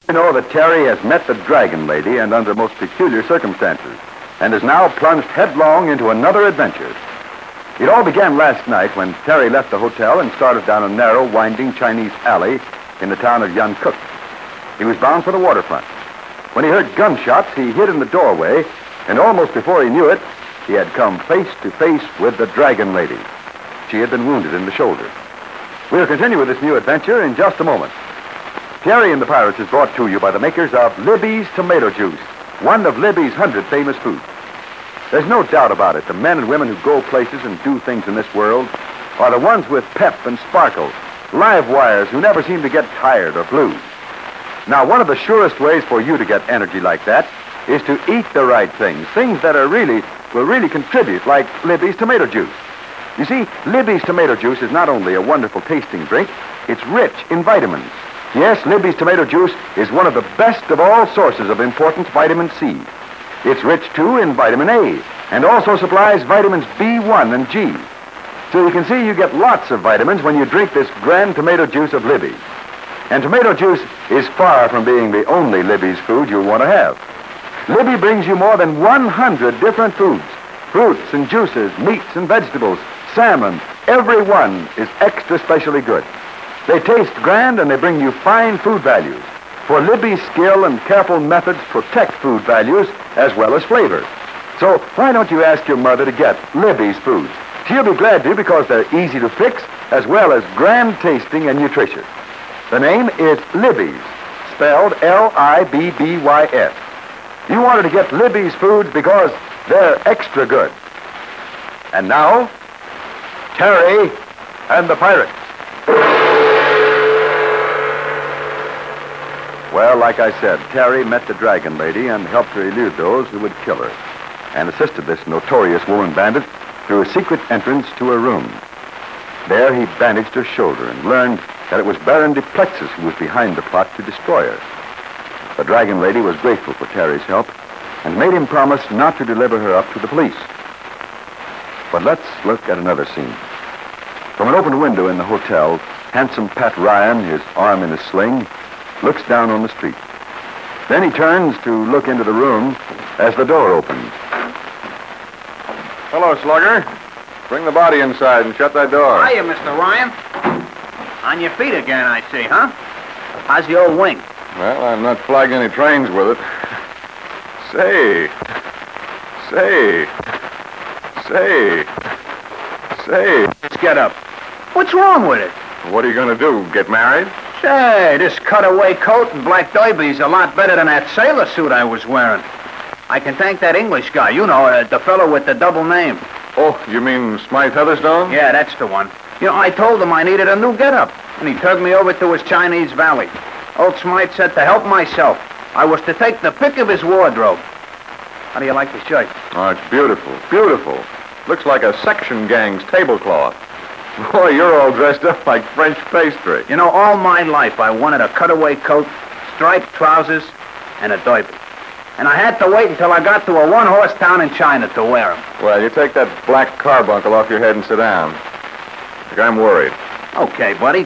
You know that Terry has met the Dragon Lady and under most peculiar circumstances, and is now plunged headlong into another adventure. It all began last night when Terry left the hotel and started down a narrow, winding Chinese alley in the town of Yankuk. He was bound for the waterfront. When he heard gunshots, he hid in the doorway, and almost before he knew it, he had come face to face with the Dragon Lady. She had been wounded in the shoulder. We'll continue with this new adventure in just a moment. Terry and the Pirates is brought to you by the makers of Libby's Tomato Juice, one of Libby's 100 famous foods. There's no doubt about it. The men and women who go places and do things in this world are the ones with pep and sparkle, live wires who never seem to get tired or blue. Now, one of the surest ways for you to get energy like that is to eat the right things that will really contribute, like Libby's Tomato Juice. You see, Libby's Tomato Juice is not only a wonderful tasting drink, it's rich in vitamins. Yes, Libby's Tomato Juice is one of the best of all sources of important vitamin C. It's rich, too, in vitamin A, and also supplies vitamins B1 and G. So you can see you get lots of vitamins when you drink this grand tomato juice of Libby's. And tomato juice is far from being the only Libby's food you'll want to have. Libby brings you more than 100 different foods, fruits and juices, meats and vegetables, salmon. Every one is extra specially good. They taste grand and they bring you fine food values. For Libby's skill and careful methods protect food values as well as flavor. So why don't you ask your mother to get Libby's foods? She'll be glad to because they're easy to fix as well as grand tasting and nutritious. The name is Libby's, spelled L-I-B-B-Y-S. You wanted to get Libby's foods because they're extra good. And now, Terry and the Pirates. Well, like I said, Terry met the Dragon Lady and helped her elude those who would kill her, and assisted this notorious woman bandit through a secret entrance to her room. There he bandaged her shoulder and learned that it was Baron Duplexis who was behind the plot to destroy her. The Dragon Lady was grateful for Terry's help and made him promise not to deliver her up to the police. But let's look at another scene. From an open window in the hotel, handsome Pat Ryan, his arm in a sling, looks down on the street. Then he turns to look into the room as the door opens. Hello, Slugger. Bring the body inside and shut that door. Hiya, Mr. Ryan. On your feet again, I see, huh? How's the old wing? Well, I'm not flagging any trains with it. Say. Let's get up. What's wrong with it? What are you going to do, get married? Say, this cutaway coat and black derby's a lot better than that sailor suit I was wearing. I can thank that English guy, the fellow with the double name. Oh, you mean Smythe Heatherstone? Yeah, that's the one. I told him I needed a new get-up, and he tugged me over to his Chinese Valley. Old Smythe said to help myself, I was to take the pick of his wardrobe. How do you like the shirt? Oh, it's beautiful, beautiful. Looks like a section gang's tablecloth. Boy, you're all dressed up like French pastry. All my life I wanted a cutaway coat, striped trousers, and a derby. And I had to wait until I got to a one-horse town in China to wear them. Well, you take that black carbuncle off your head and sit down. Look, I'm worried. Okay, buddy.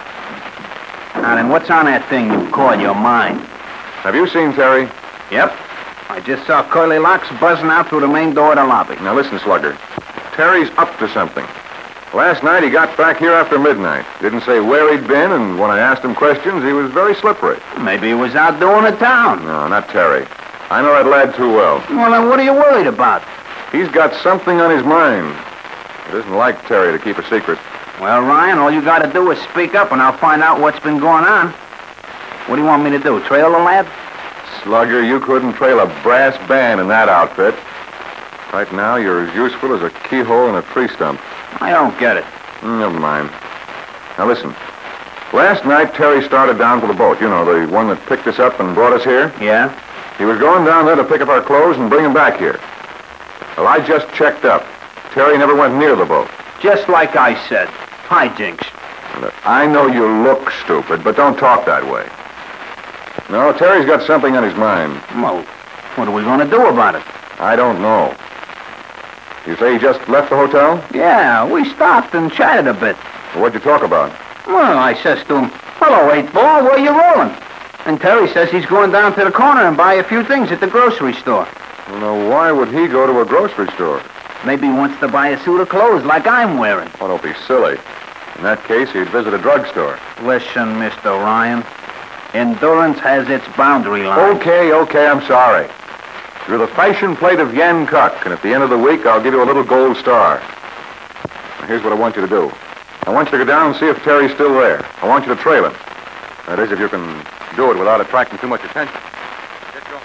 Now then, what's on that thing you call your mind? Have you seen Terry? Yep. I just saw Curly Locks buzzing out through the main door of the lobby. Now listen, Slugger. Terry's up to something. Last night he got back here after midnight. Didn't say where he'd been, and when I asked him questions, he was very slippery. Maybe he was out doing the town. No, not Terry. I know that lad too well. Well, then what are you worried about? He's got something on his mind. It isn't like Terry to keep a secret. Well, Ryan, all you got to do is speak up, and I'll find out what's been going on. What do you want me to do, trail the lad? Slugger, you couldn't trail a brass band in that outfit. Right now, you're as useful as a keyhole in a tree stump. I don't get it. Never mind. Now, listen. Last night, Terry started down for the boat. The one that picked us up and brought us here. Yeah? He was going down there to pick up our clothes and bring them back here. Well, I just checked up. Terry never went near the boat. Just like I said. Hijinks. Look, I know you look stupid, but don't talk that way. No, Terry's got something on his mind. Well, what are we going to do about it? I don't know. You say he just left the hotel? Yeah, we stopped and chatted a bit. What'd you talk about? Well, I says to him, hello, 8-ball, where you rolling? And Terry says he's going down to the corner and buy a few things at the grocery store. Well, now, why would he go to a grocery store? Maybe he wants to buy a suit of clothes like I'm wearing. Oh, don't be silly. In that case, he'd visit a drugstore. Listen, Mr. Ryan. Endurance has its boundary line. Okay, I'm sorry. You're the fashion plate of Yan Kuk, and at the end of the week, I'll give you a little gold star. Now, here's what I want you to do. I want you to go down and see if Terry's still there. I want you to trail him. That is, if you can do it without attracting too much attention. Get going.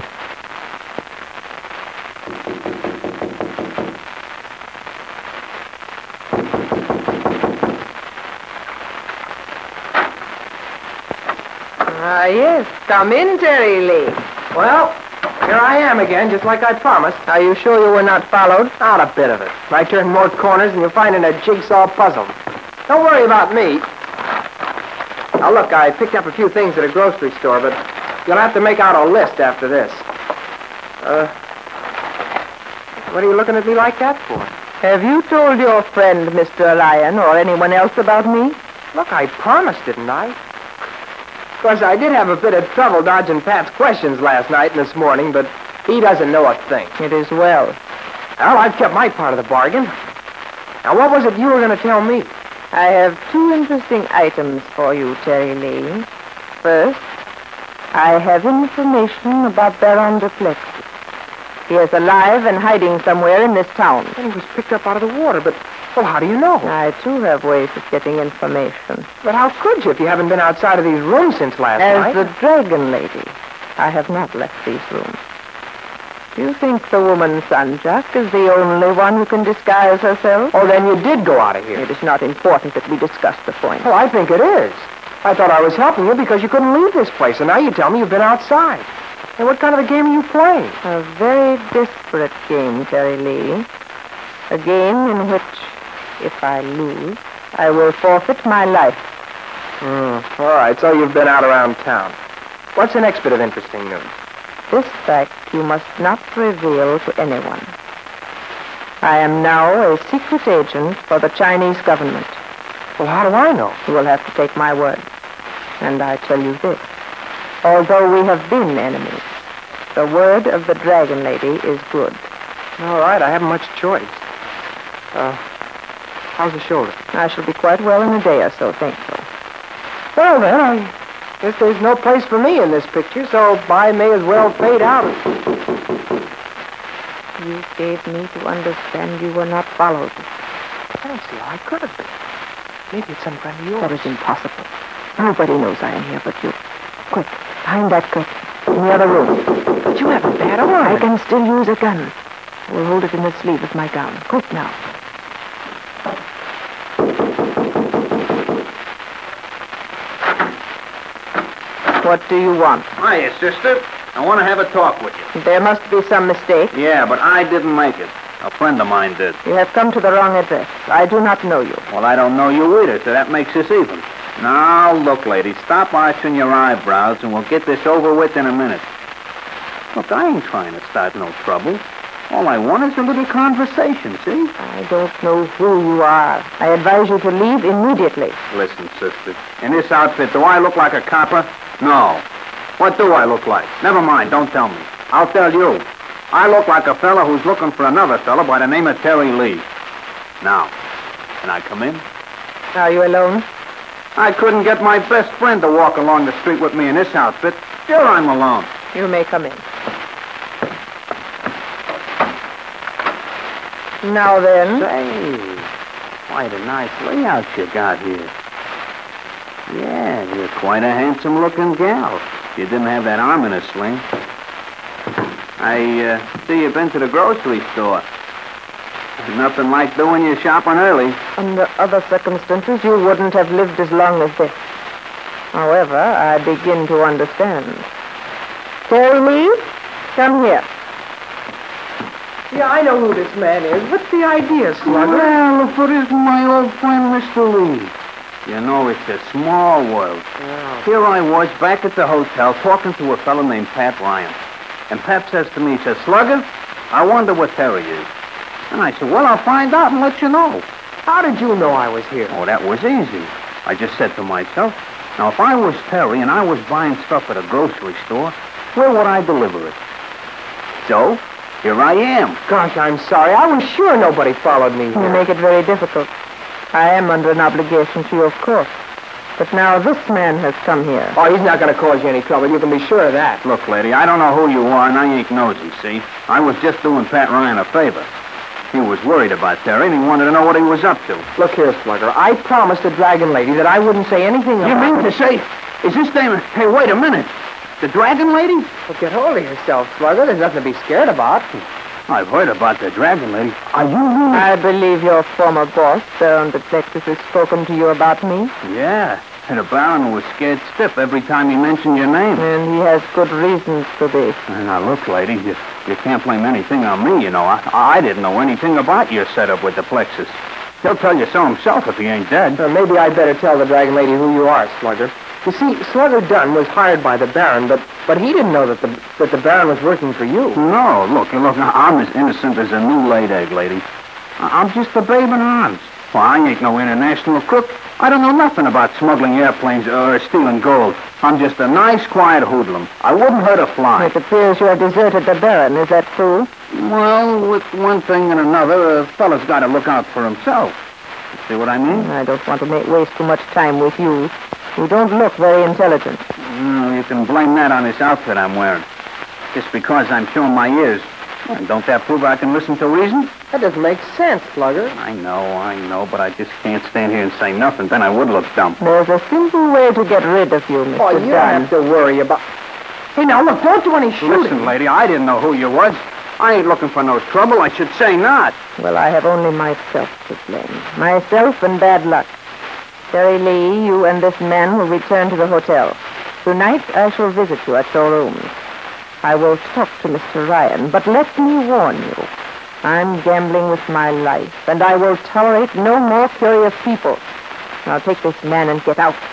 Yes. Come in, Terry Lee. Well, here I am again, just like I promised. Are you sure you were not followed? Not a bit of it. I turn more corners than you'll find in a jigsaw puzzle. Don't worry about me. Now, look, I picked up a few things at a grocery store, but you'll have to make out a list after this. What are you looking at me like that for? Have you told your friend, Mr. Lyon, or anyone else about me? Look, I promised, didn't I? Of course, I did have a bit of trouble dodging Pat's questions last night and this morning, but he doesn't know a thing. It is well. Well, I've kept my part of the bargain. Now, what was it you were going to tell me? I have two interesting items for you, Terry Lee. First, I have information about Baron de Plexus. He is alive and hiding somewhere in this town. And he was picked up out of the water, but, well, how do you know? I, too, have ways of getting information. But how could you if you haven't been outside of these rooms since last night? As the Dragon Lady, I have not left these rooms. Do you think the woman Sanjak is the only one who can disguise herself? Oh, then you did go out of here. It is not important that we discuss the point. Well, I think it is. I thought I was helping you because you couldn't leave this place, and now you tell me you've been outside. And what kind of a game are you playing? A very desperate game, Terry Lee. A game in which, if I lose, I will forfeit my life. All right, so you've been out around town. What's the next bit of interesting news? This fact you must not reveal to anyone. I am now a secret agent for the Chinese government. Well, how do I know? You will have to take my word. And I tell you this. Although we have been enemies, the word of the Dragon Lady is good. All right, I haven't much choice. How's the shoulder? I shall be quite well in a day or so, thank you. Well, then, I guess there's no place for me in this picture, so I may as well fade out. You gave me to understand you were not followed. I don't see how I could have been. Maybe it's some friend of yours. That is impossible. Nobody knows I am here but you. Quick, behind that curtain, in the other room. But you have a bad arm. I can still use a gun. I will hold it in the sleeve of my gown. Quick now. What do you want? Hiya, sister. I want to have a talk with you. There must be some mistake. Yeah, but I didn't make it. A friend of mine did. You have come to the wrong address. I do not know you. Well, I don't know you either, so that makes us even. Now, look, lady, stop arching your eyebrows, and we'll get this over with in a minute. Look, I ain't trying to start no trouble. All I want is a little conversation, see? I don't know who you are. I advise you to leave immediately. Listen, sister, in this outfit, do I look like a copper? No. What do I look like? Never mind, don't tell me. I'll tell you. I look like a fella who's looking for another fella by the name of Terry Lee. Now, can I come in? Are you alone? I couldn't get my best friend to walk along the street with me in this outfit. Sure, I'm alone. You may come in. Now then. Say, quite a nice layout you got here. Yeah, you're quite a handsome-looking gal. You didn't have that arm in a sling. I see you've been to the grocery store. Nothing like doing your shopping early. Under other circumstances, you wouldn't have lived as long as this. However, I begin to understand. Terry Lee, come here. Yeah, I know who this man is. What's the idea, Slugger? Well, if it isn't my old friend, Mr. Lee. You know, it's a small world. Yeah. Here I was back at the hotel talking to a fellow named Pat Ryan. And Pat says to me, he says, Slugger, I wonder what Terry is. And I said, well, I'll find out and let you know. How did you know I was here? Oh, that was easy. I just said to myself, Now, if I was Terry and I was buying stuff at a grocery store, where would I deliver it? So, here I am. Gosh, I'm sorry. I was sure nobody followed me You here. make it very difficult. I am under an obligation to you, of course. But now this man has come here. Oh, he's not going to cause you any trouble. You can be sure of that. Look, lady, I don't know who you are, and I ain't nosy, see? I was just doing Pat Ryan a favor. He was worried about Terry, and he wanted to know what he was up to. Look here, Slugger. I promised the Dragon Lady that I wouldn't say anything about You mean to say, is this dame... Hey, wait a minute. The Dragon Lady? Well, get hold of yourself, Slugger. There's nothing to be scared about. I've heard about the Dragon Lady. Are you really... I believe your former boss, Baron de Plexus, has spoken to you about me. Yeah. And the Baron was scared stiff every time he mentioned your name. And he has good reasons for this. Now, look, lady, you can't blame anything on me, you know. I didn't know anything about your setup with the Plexus. He'll tell you so himself if he ain't dead. Maybe I'd better tell the Dragon Lady who you are, Slugger. You see, Slugger Dunn was hired by the Baron, but he didn't know that the Baron was working for you. No, look, I'm as innocent as a new-laid egg, lady. I'm just a babe in arms. Well, I ain't no international crook. I don't know nothing about smuggling airplanes or stealing gold. I'm just a nice, quiet hoodlum. I wouldn't hurt a fly. It appears you have deserted the Baron. Is that true? Well, with one thing and another, a fella's got to look out for himself. You see what I mean? I don't want to waste too much time with you. You don't look very intelligent. You can blame that on this outfit I'm wearing. Just because I'm showing my ears. Well, don't that prove I can listen to reason? That doesn't make sense, Slugger. I know, but I just can't stand here and say nothing. Then I would look dumb. There's a simple way to get rid of you, Mr. Oh, you don't Dunn. have to worry about... Hey, now, look, don't do any shooting. Listen, lady, I didn't know who you was. I ain't looking for no trouble. I should say not. Well, I have only myself to blame. Myself and bad luck. Terry Lee, you and this man will return to the hotel. Tonight, I shall visit you at your rooms. I will talk to Mr. Ryan, but let me warn you. I'm gambling with my life, and I will tolerate no more curious people. Now take this man and get out.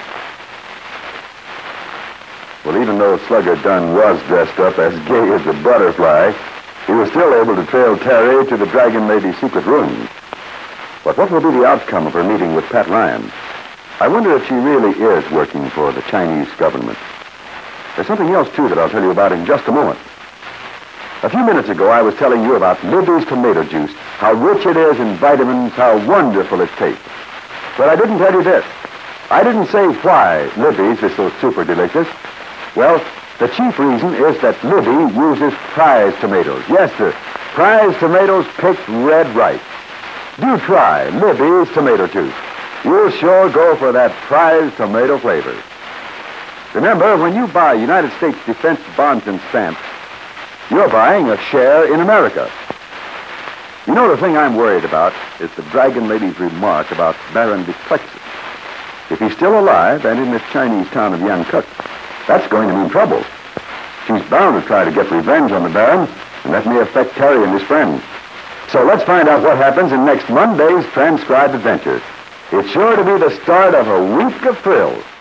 Well, even though Slugger Dunn was dressed up as gay as a butterfly, he was still able to trail Terry to the Dragon Lady's secret room. But what will be the outcome of her meeting with Pat Ryan? I wonder if she really is working for the Chinese government. There's something else, too, that I'll tell you about in just a moment. A few minutes ago, I was telling you about Libby's tomato juice, how rich it is in vitamins, how wonderful it tastes. But I didn't tell you this. I didn't say why Libby's is so super delicious. Well, the chief reason is that Libby uses prize tomatoes. Yes, sir, prize tomatoes picked red right. Do try Libby's tomato juice. You'll sure go for that prize tomato flavor. Remember, when you buy United States Defense bonds and stamps, you're buying a share in America. You know, the thing I'm worried about is the Dragon Lady's remark about Baron de Plexus. If he's still alive and in this Chinese town of Yankuck, that's going to mean trouble. She's bound to try to get revenge on the Baron, and that may affect Terry and his friends. So let's find out what happens in next Monday's transcribed adventure. It's sure to be the start of a week of thrills.